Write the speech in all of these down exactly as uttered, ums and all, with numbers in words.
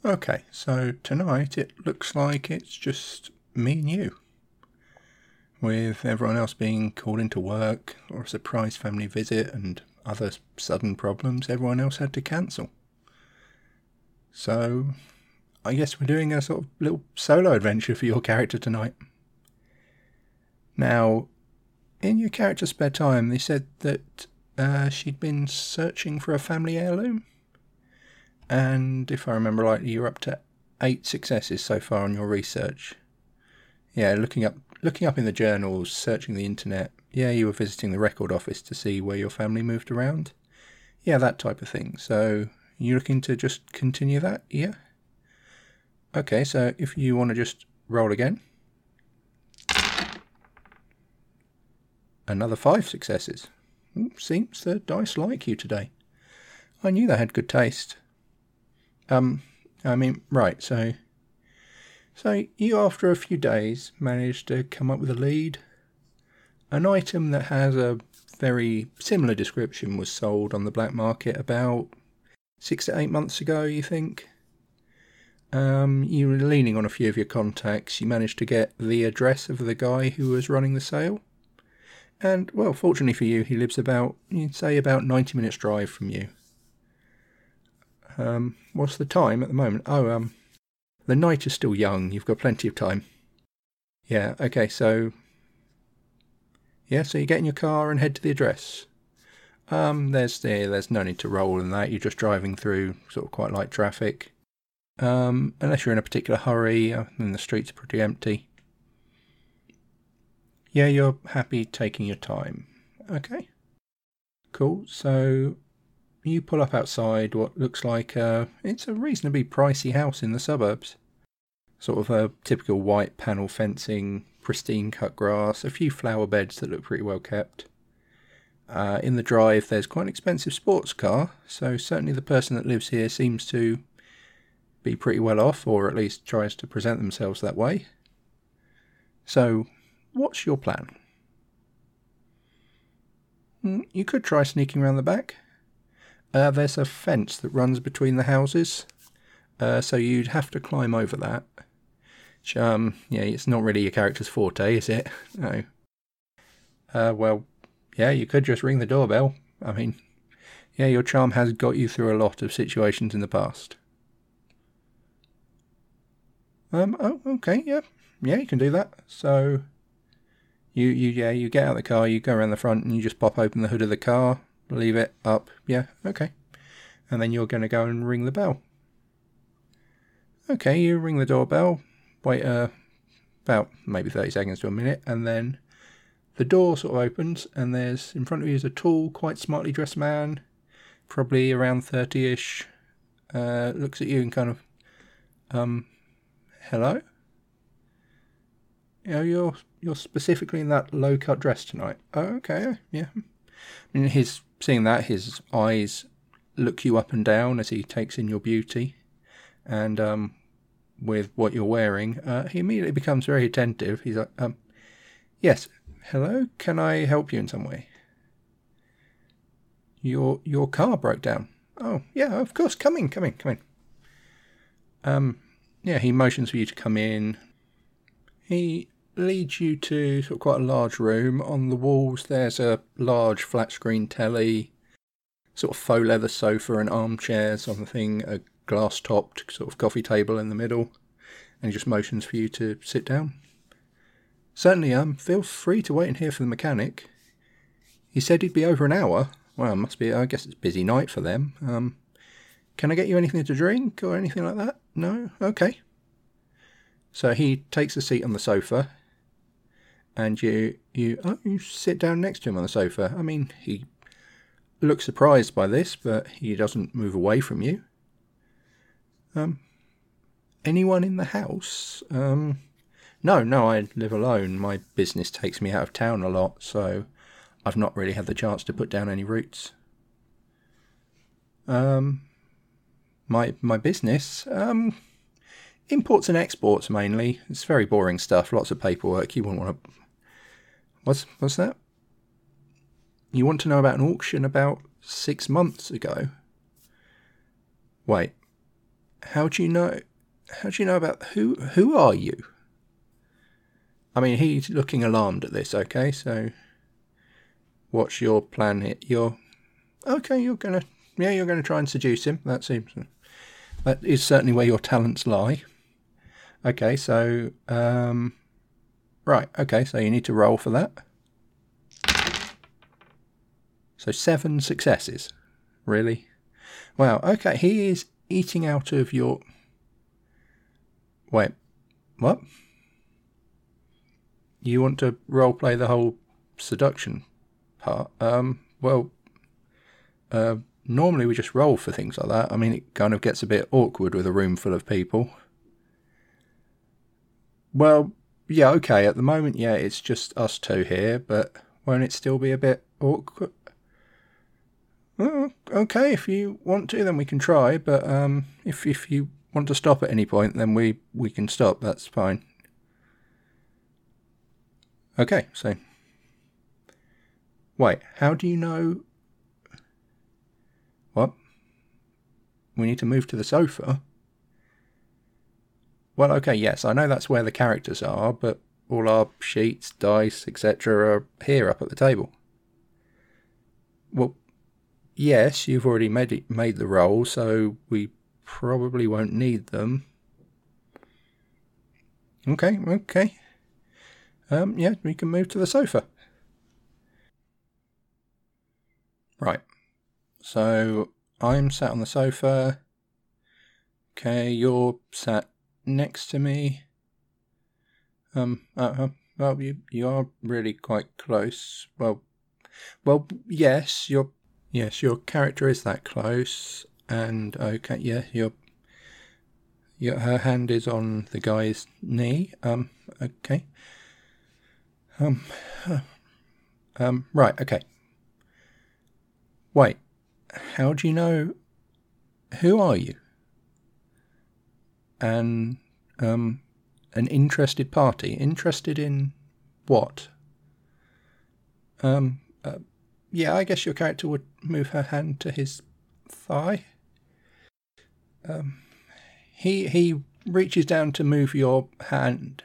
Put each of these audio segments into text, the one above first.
Okay, so tonight it looks like it's just me and you. With everyone else being called into work, or a surprise family visit, and other sudden problems, everyone else had to cancel. So, I guess we're doing a sort of little solo adventure for your character tonight. Now, in your character's spare time, they said that uh, she'd been searching for a family heirloom. And if I remember rightly, you're up to eight successes so far on your research. Yeah, looking up looking up in the journals, searching the internet. Yeah, you were visiting the record office to see where your family moved around. Yeah, that type of thing. So, you looking to just continue that? Yeah? Okay, so if you want to just roll again. Another five successes. Seems the dice like you today. I knew they had good taste. Um, I mean, right, so... So, you, after a few days, managed to come up with a lead. An item that has a very similar description was sold on the black market about six to eight months ago, you think? Um, you were leaning on a few of your contacts. You managed to get the address of the guy who was running the sale. And, well, fortunately for you, he lives about, you'd say, about ninety minutes drive from you. Um, what's the time at the moment? Oh, um, the night is still young. You've got plenty of time. Yeah, okay, so... Yeah, so you get in your car and head to the address. Um, there's the, there's no need to roll in that. You're just driving through sort of quite light traffic. Um, unless you're in a particular hurry, uh, and the streets are pretty empty. Yeah, you're happy taking your time. Okay. Cool, so... You pull up outside what looks like a, it's a reasonably pricey house in the suburbs. Sort of a typical white panel fencing, pristine cut grass, a few flower beds that look pretty well kept. Uh, in the drive there's quite an expensive sports car, so certainly the person that lives here seems to be pretty well off, or at least tries to present themselves that way. So, what's your plan? You could try sneaking around the back. Uh, there's a fence that runs between the houses, uh, so you'd have to climb over that. Which, um, yeah, it's not really your character's forte, is it? No. Uh, well, yeah, you could just ring the doorbell. I mean, yeah, your charm has got you through a lot of situations in the past. Um, oh, okay, yeah, yeah, you can do that. So, you, you, yeah, you get out of the car, you go around the front, and you just pop open the hood of the car. Leave it up. Yeah, okay. And then you're going to go and ring the bell. Okay, you ring the doorbell. Wait uh, about maybe thirty seconds to a minute. And then the door sort of opens. And there's, in front of you is a tall, quite smartly dressed man. Probably around thirty-ish. Uh, looks at you and kind of, um, hello? You know, you're, you're specifically in that low-cut dress tonight. Oh, okay, yeah. I mean, his... Seeing that, his eyes look you up and down as he takes in your beauty. And um, with what you're wearing, uh, he immediately becomes very attentive. He's like, um, yes, hello, can I help you in some way? Your your car broke down. Oh, yeah, of course, come in, come in, come in. Um, yeah, he motions for you to come in. He leads you to sort of quite a large room. On the walls there's a large flat screen telly, sort of faux leather sofa and armchairs on the thing, a glass topped sort of coffee table in the middle, and he just motions for you to sit down. Certainly, um, feel free to wait in here for the mechanic. He said he'd be over an hour. Well, it must be, I guess it's a busy night for them. Um, can I get you anything to drink or anything like that? No? Okay. So he takes a seat on the sofa. And you, you, oh, you sit down next to him on the sofa. I mean, he looks surprised by this, but he doesn't move away from you. Um, anyone in the house? Um, no, no, I live alone. My business takes me out of town a lot, so I've not really had the chance to put down any roots. Um, my my business, um, imports and exports mainly. It's very boring stuff. Lots of paperwork. You wouldn't want to. What's, what's that? You want to know about an auction about six months ago? Wait, how do you know? How do you know about who? Who are you? I mean, he's looking alarmed at this. Okay, so what's your plan here? You're okay. You're gonna, yeah, you're gonna try and seduce him. That seems, that is certainly where your talents lie. Okay, so um, right. Okay, so you need to roll for that. So seven successes. Really? Wow. Okay, he is eating out of your. Wait, what? You want to roleplay the whole seduction part? Um, well, uh, normally we just roll for things like that. I mean, it kind of gets a bit awkward with a room full of people. Well, yeah, okay, at the moment, yeah, it's just us two here, but won't it still be a bit awkward? Well, okay, if you want to, then we can try, but um, if, if you want to stop at any point, then we, we can stop, that's fine. Okay, so, wait, how do you know, what? We need to move to the sofa? Well, okay, yes, I know that's where the characters are, but all our sheets, dice, et cetera are here up at the table. Well, yes, you've already made it, made the roll, so we probably won't need them. Okay, okay. Um, yeah, we can move to the sofa. Right. So I'm sat on the sofa. Okay, you're sat next to me. Um, uh, uh, well, you you are really quite close. Well, well, yes, your yes, your character is that close, and okay, yeah, your your her hand is on the guy's knee. Um, okay. Um, uh, um, right, okay. Wait, how do you know? Who are you? And um, an interested party. Interested in what? Um, uh, yeah, I guess your character would move her hand to his thigh. Um, he he reaches down to move your hand.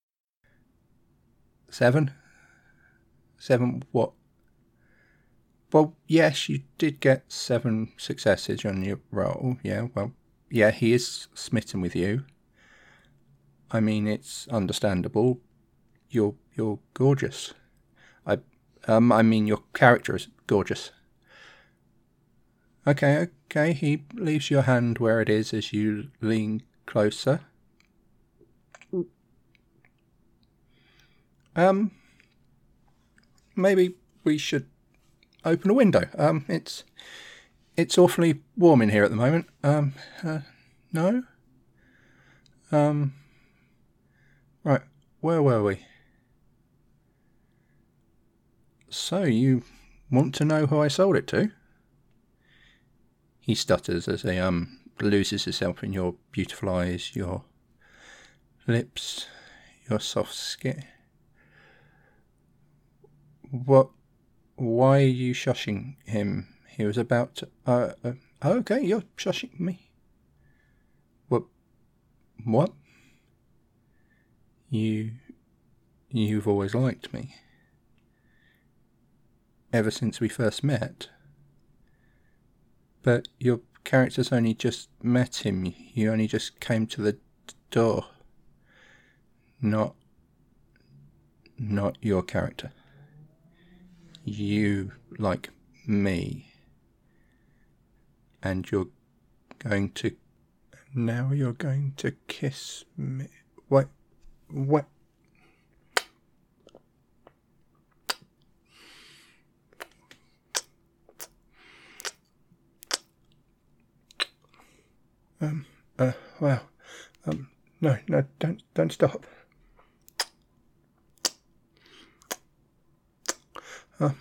Seven? Seven what? Well, yes, you did get seven successes on your roll. Yeah, well, yeah, he is smitten with you. I mean, it's understandable. You're you're gorgeous. I um I mean, your character is gorgeous. Okay, okay. He leaves your hand where it is as you lean closer. Um, maybe we should open a window. Um, it's it's awfully warm in here at the moment. Um, uh, no. Um, right. Where were we? So you want to know who I sold it to? He stutters as he um loses himself in your beautiful eyes, your lips, your soft skin. What? Why are you shushing him? He was about to... Uh, uh, okay, you're shushing me. What? What? You... You've always liked me. Ever since we first met. But your character's only just met him. You only just came to the door. Not... Not your character. You like me, and you're going to now you're going to kiss me. What? What? Um. Uh. Wow. Um. No. No. Don't. Don't stop. Um.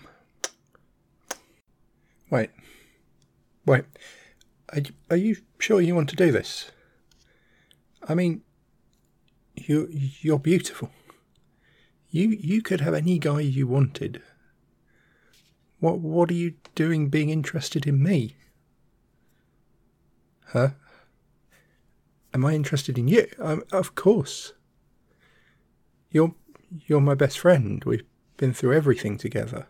Wait. Wait. Are you, are you sure you want to do this? I mean, you you're beautiful. You you could have any guy you wanted. What what are you doing being interested in me? Huh? Am I interested in you? Um, of course. You're you're my best friend. We've been through everything together.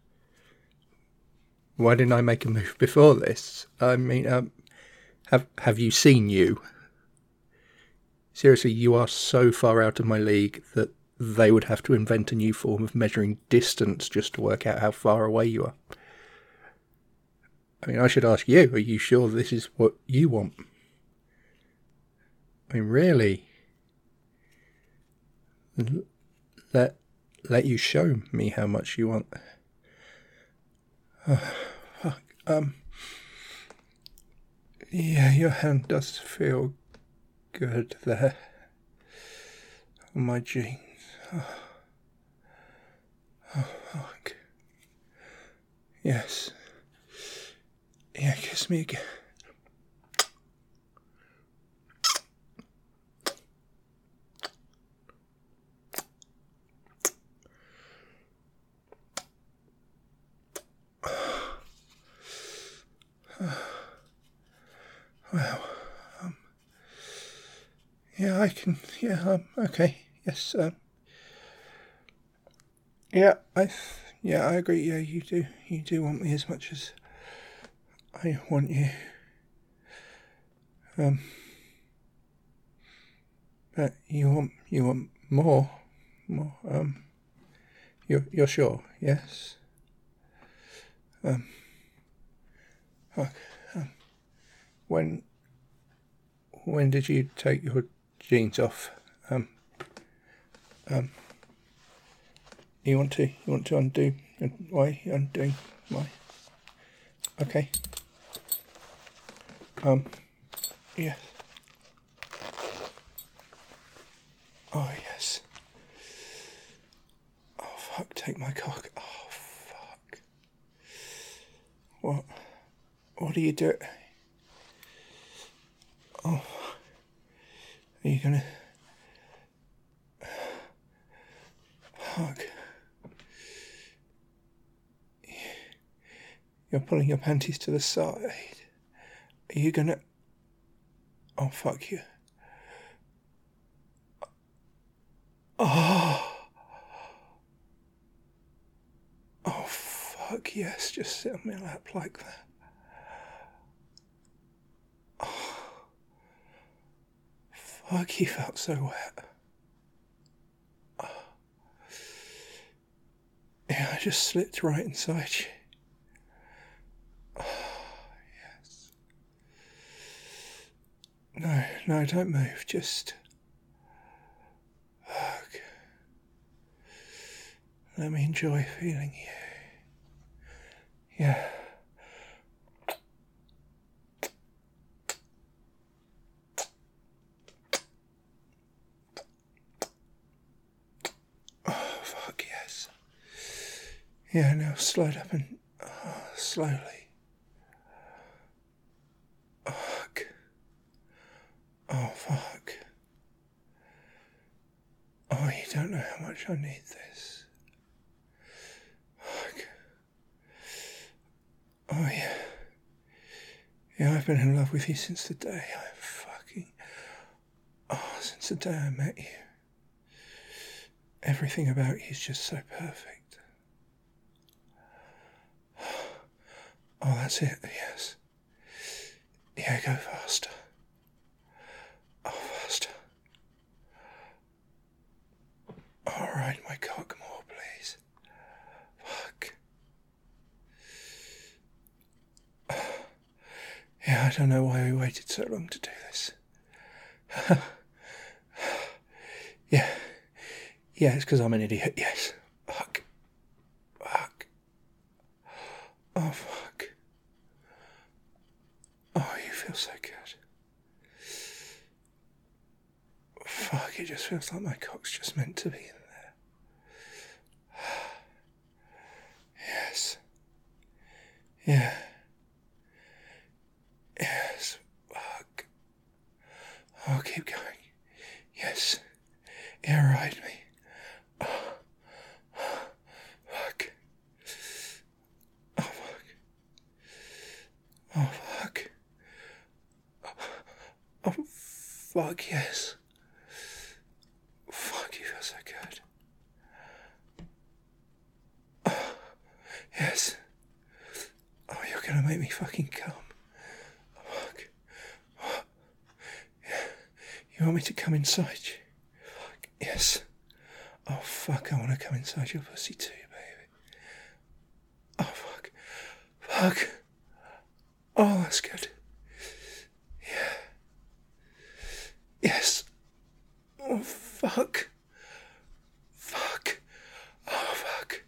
Why didn't I make a move before this? I mean, um, have have you seen you? Seriously, you are so far out of my league that they would have to invent a new form of measuring distance just to work out how far away you are. I mean, I should ask you, are you sure this is what you want? I mean, really? Let, let you show me how much you want. Oh, fuck. Um, yeah, your hand does feel good there. On my jeans. Oh, oh fuck. Yes. Yeah, kiss me again. Well, um, yeah, I can, yeah, um, okay, yes, um, yeah, I, yeah, I agree, yeah, you do, you do want me as much as I want you, um, but you want, you want more, more, um, you're, you're sure, yes, um, fuck, um, when, when did you take your jeans off, um, um, you want to, you want to undo, why are you undoing my, okay, um, yes. Oh, yes. Oh, fuck, take my cock. Oh, fuck. What? What do you do? Oh. Are you gonna... Fuck. You're pulling your panties to the side. Are you gonna... Oh, fuck you. Oh. Oh, fuck, yes. Just sit on my lap like that. Oh. Fuck, you felt so wet. Oh. Yeah, I just slipped right inside you. Oh, yes. No, no, don't move. Just... Fuck. Let me enjoy feeling you. Yeah. Oh, fuck, yes. Yeah, now slide up and... Oh, slowly. Fuck. Oh, fuck. Oh, you don't know how much I need this. Fuck. Oh, yeah. Yeah, I've been in love with you since the day I fucking... Oh, since the day I met you. Everything about you is just so perfect. Oh, that's it, yes. Yeah, go faster. Oh, faster. Oh, ride my cock more, please. Fuck. Yeah, I don't know why we waited so long to do this. Yeah. Yeah, it's because I'm an idiot, yes. Fuck. Fuck. Oh, fuck. Oh, you feel so good. Fuck, it just feels like my cock's just meant to be in there. Yes. Yeah. Yes. Fuck. Oh, keep going. Yes. Yeah, ride me. Oh. Fuck. Oh, fuck. Oh, fuck. Oh, fuck yes. Fuck, you feel so good. Oh, yes. Oh, you're gonna make me fucking come. Oh, fuck. Oh, yeah. You want me to come inside you? Fuck, yes. Oh, fuck, I want to come inside your pussy too, baby. Oh, fuck. Fuck. Oh, that's good. Yeah. Yes. Oh, fuck. Fuck. Oh, fuck.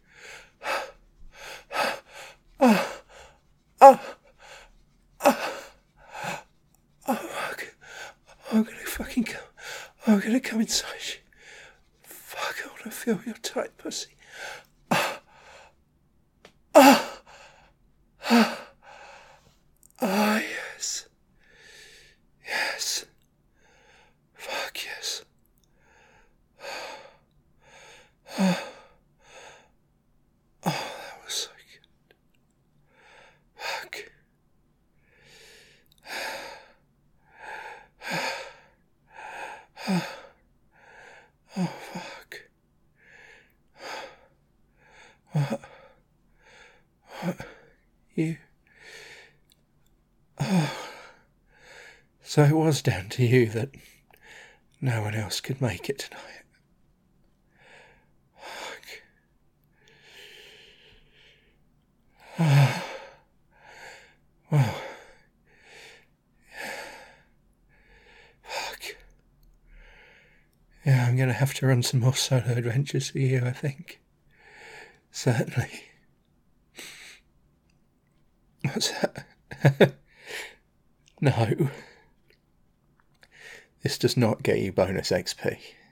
Oh. Oh. Oh. Oh, fuck. I'm gonna fucking come. I'm gonna come inside you. Fuck, I wanna feel your tight pussy. Oh. Oh. Oh. Oh, yes. Yes. Fuck, yes. Oh. Oh, that was so good. Fuck. Oh, fuck. What? What? You? Oh. So it was down to you that no one else could make it tonight. Fuck. Oh. Well. Fuck. Yeah, I'm going to have to run some more solo adventures for you, I think. Certainly. What's that? No. This does not get you bonus X P.